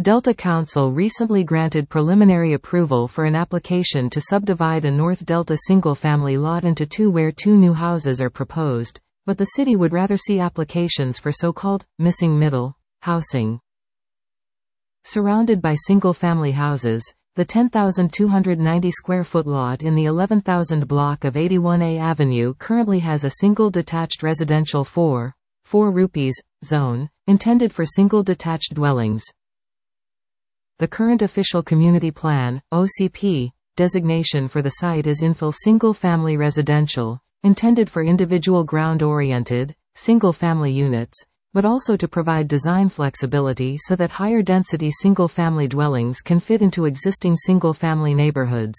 Delta Council recently granted preliminary approval for an application to subdivide a North Delta single-family lot into two where two new houses are proposed, but the city would rather see applications for so-called missing middle housing. Surrounded by single-family houses, the 10,290 square foot lot in the 11,000 block of 81A Avenue currently has a single detached residential 4 rupees zone, intended for single detached dwellings. The current official community plan, OCP, designation for the site is infill single-family residential, intended for individual ground-oriented, single-family units, but also to provide design flexibility so that higher-density single-family dwellings can fit into existing single-family neighborhoods.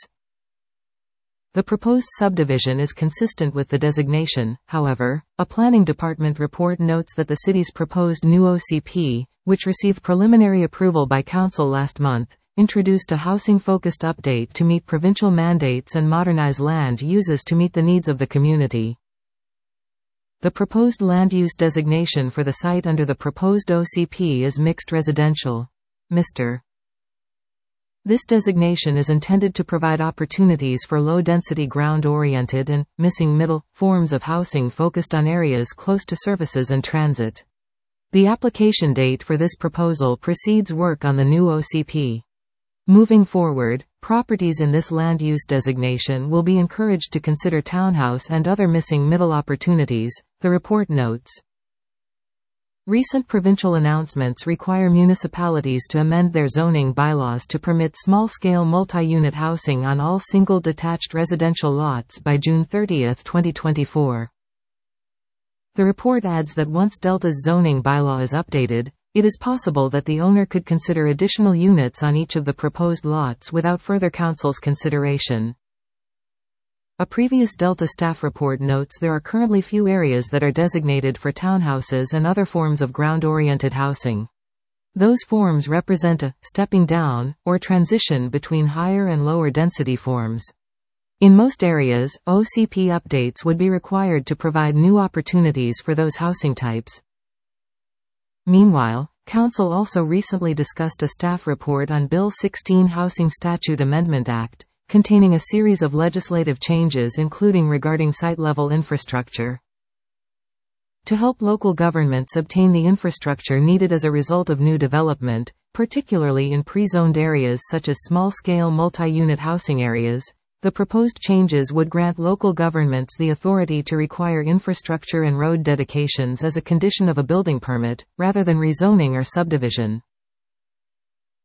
The proposed subdivision is consistent with the designation. However, a planning department report notes that the city's proposed new OCP, which received preliminary approval by council last month, introduced a housing-focused update to meet provincial mandates and modernize land uses to meet the needs of the community. The proposed land use designation for the site under the proposed OCP is mixed residential. Mr. This designation is intended to provide opportunities for low-density ground-oriented and missing middle forms of housing focused on areas close to services and transit. The application date for this proposal precedes work on the new OCP. Moving forward, properties in this land use designation will be encouraged to consider townhouse and other missing middle opportunities, the report notes. Recent provincial announcements require municipalities to amend their zoning bylaws to permit small-scale multi-unit housing on all single detached residential lots by June 30, 2024. The report adds that once Delta's zoning bylaw is updated, it is possible that the owner could consider additional units on each of the proposed lots without further council's consideration. A previous Delta staff report notes there are currently few areas that are designated for townhouses and other forms of ground-oriented housing. Those forms represent a stepping down or transition between higher and lower density forms. In most areas, OCP updates would be required to provide new opportunities for those housing types. Meanwhile, Council also recently discussed a staff report on Bill 16 Housing Statute Amendment Act, containing a series of legislative changes including regarding site-level infrastructure. To help local governments obtain the infrastructure needed as a result of new development, particularly in pre-zoned areas such as small-scale multi-unit housing areas, the proposed changes would grant local governments the authority to require infrastructure and road dedications as a condition of a building permit, rather than rezoning or subdivision.